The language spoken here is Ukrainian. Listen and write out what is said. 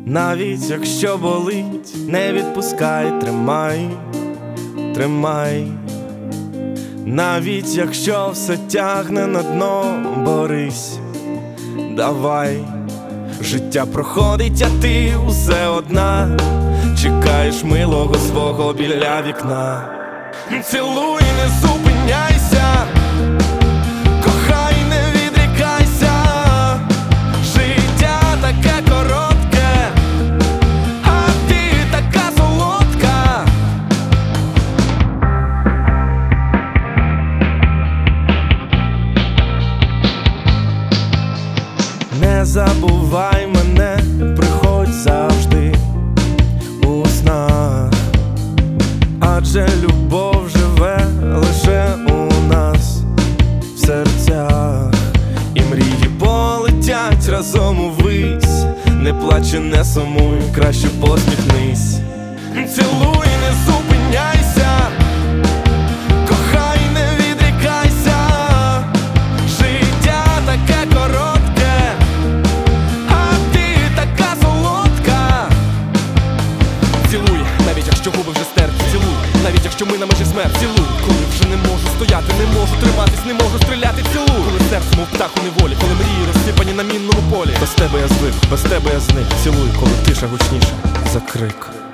Навіть якщо болить, не відпускай, тримай, тримай. Навіть якщо все тягне на дно, борись, давай. Життя проходить, а ти усе одна, чекаєш милого свого біля вікна. Цілуй, не зупиняйся, кохай, не відрікайся. Життя таке коротке, а ти така солодка. Не забувай мене, приходь завжди у снах, адже любов живе лише у нас в серцях. І мрії полетять разом увись, не плач і не сумуй, краще посміхнись. Цілуй, не зупиняйся, кохай, не відрікайся. Життя таке коротке, а ти така солодка. Цілуй, навіть якщо губи вже стерті, цілуй, навіть якщо ми на межі смерті, цілуй. Коли вже не можу стояти, не можу триматись, не можу стріляти, цілуй. Коли серце мов птах у неволі, коли мрії розсипані на мінному полі. Без тебе я звик, без тебе я зник, цілуй, коли тиша гучніша за крик.